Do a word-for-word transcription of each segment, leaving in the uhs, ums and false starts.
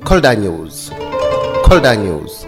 Kolda News. Kolda News.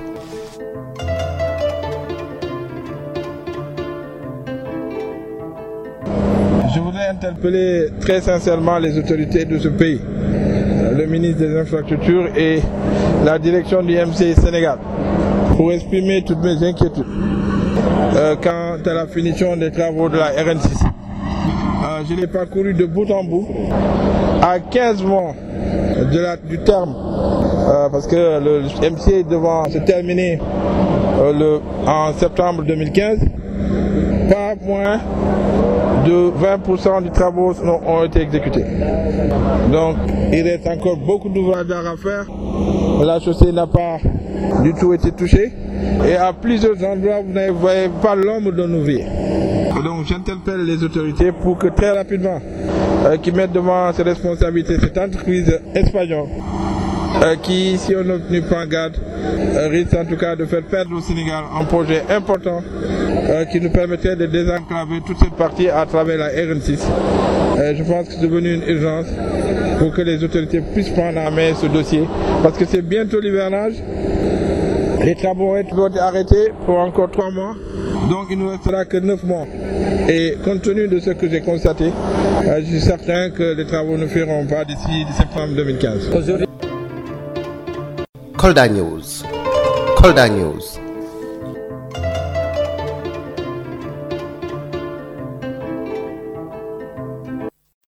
Je voudrais interpeller très sincèrement les autorités de ce pays, le ministre des Infrastructures et la direction du M C Sénégal, pour exprimer toutes mes inquiétudes euh, quant à la finition des travaux de la R N six. Euh, je l'ai parcouru de bout en bout, à quinze mois de la, du terme, euh, parce que le M C est devant se terminer euh, le, en septembre deux mille quinze, pas moins de vingt pour cent des travaux ont été exécutés. Donc il reste encore beaucoup d'ouvrages à faire. La chaussée n'a pas du tout été touchée et à plusieurs endroits vous ne voyez pas l'ombre d'un ouvrier. Donc j'interpelle les autorités pour que très rapidement euh, qu'ils mettent devant ses responsabilités cette entreprise espagnole euh, qui, si on n'obtient pas en garde, euh, risque en tout cas de faire perdre au Sénégal un projet important euh, qui nous permettrait de désenclaver toute cette partie à travers la R N six. Euh, je pense que c'est devenu une urgence pour que les autorités puissent prendre en main ce dossier parce que c'est bientôt l'hivernage. Les travaux vont être arrêtés pour encore trois mois, donc il ne nous restera que neuf mois. Et compte tenu de ce que j'ai constaté, euh, je suis certain que les travaux ne feront pas d'ici septembre deux mille quinze. Kolda News. Kolda News.